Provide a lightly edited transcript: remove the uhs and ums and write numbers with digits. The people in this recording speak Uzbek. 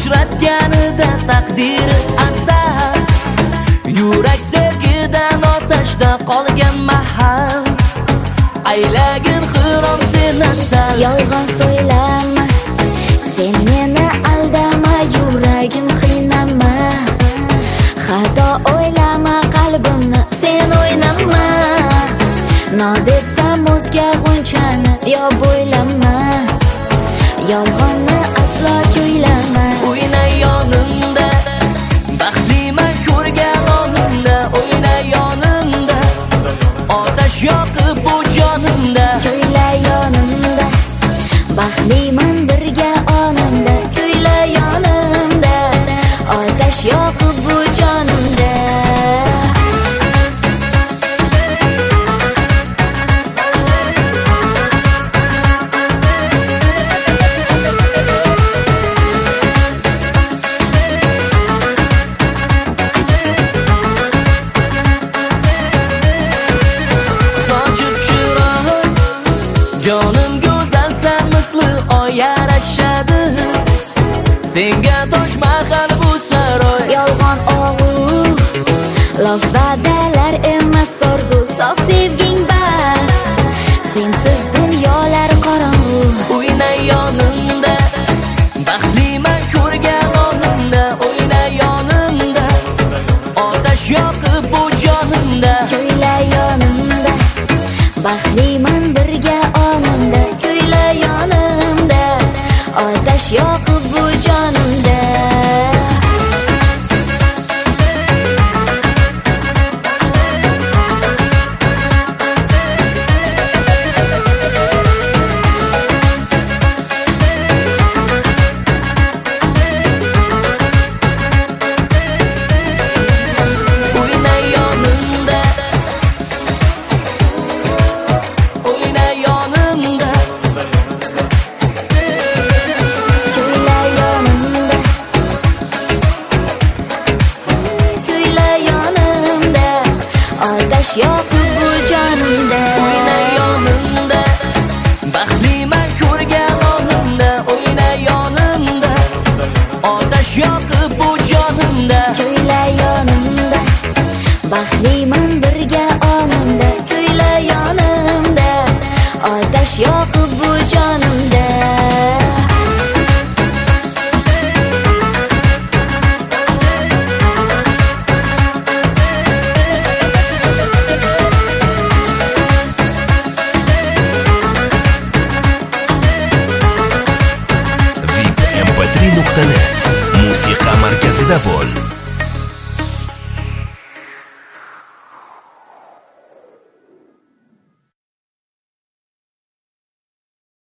uchratganida taqdiri asal, yurak sevgidan otashda qolgan mahal, aylagin xirom sen asal. Yolg'on so'ylama, sen meni aldama, yuragim qiynama, xato o'ylama, qalbimni sen o'ynama. Noz etsam o'zga g'unchani yo bo'ylama, yolg'onni aslo kuylama. O'yna yonimda, baxtliman ko'rgan onimda, o'yna yonimda, otash yoqib bu jonimda. Kuyla yonimda, baxtliman birga onimda, kuyla yonimda, otash yoqib bu jonimda. Jonim go'zal sen misli oy yarashadi, senga Toj Mahal bu saroy. Yolg'on og'u, lof va'dalar emas, orzu sof sevging bas, sensiz dunyolar qorong'u. O'yna yonimda, baxtliman ko'rgan onimda, o'yna yonimda, otash yoqib bu jonimda. Kuyla yonimda, baxtliman birga onimda, kuyla yonimda, otash yoqib bu jonimda. O'yna yonimda, o'yna yonimda, Kuyla yonimda, kuyla yonimda, otash yoqib bu jonimda. o'yna yonimda, baxtliman ko'rgan onimda, o'yna yonimda, otash yoqib bu jonimda. Kuyla yonimda, baxtliman birga onimda, kuyla yonimda, otash yoqib bu jonimda. VIP mp3.net musiqa markazida bo'l.